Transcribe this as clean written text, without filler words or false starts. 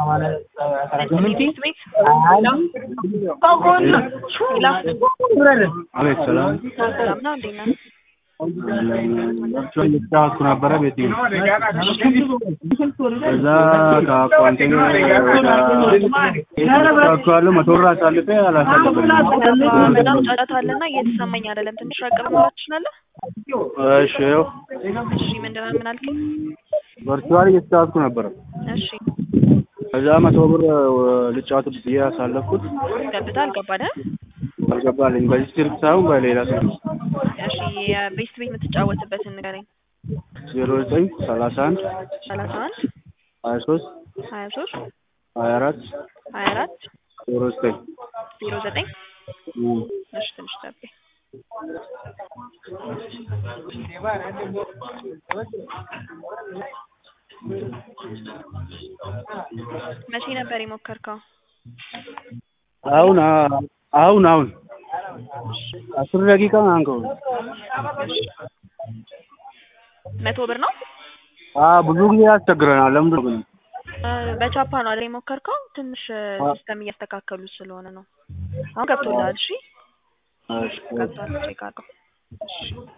አቤት ሰላም ሰላም ነው እንዴት ነህ? እየተጫወትኩ ነበረ ቤት ከዛ ከአቋንተኛ እየተጫወትኩ መቶ ብር አሳልፌ አላሳልፍም። በጣም ጫጫታ አለና እየተሰማኝ አይደለም። ትንሽ ራቅ ማለት ትችላለህ? እሺ ይኸው እሺ ምንድን ነው ምን አልከኝ? ቨርቹዋል እየተጫወትኩ ነበረ። እሺ ከዛ 100 ብር ልጫወት ብዬ አሳለፍኩት። ገብተህ አልገባህ? አልገባልኝ። በዚህ ስልክ ሳይሆን በሌላ ስልክ። እሺ የቤስት ቤት የምትጫወትበትን ንገረኝ። 09 31 31 23 23 24 24 09 09 እሺ ትንሽ ጠብቀኝ። መቼ ነበር የሞከርከው? አሁን 10 ደቂቃ አንከው 100 ብር ነው? ብዙ ጊዜ ያስቸግረናል። ለምንድን ነው? በቻፓ ነው አይደል የሞከርከው? ትንሽ ሲስተም እያስተካከሉ ስለሆነ ነው። አሁን ገብቶልሃል? እሺ ገብቷል። ቼክ አድርገው። እሺ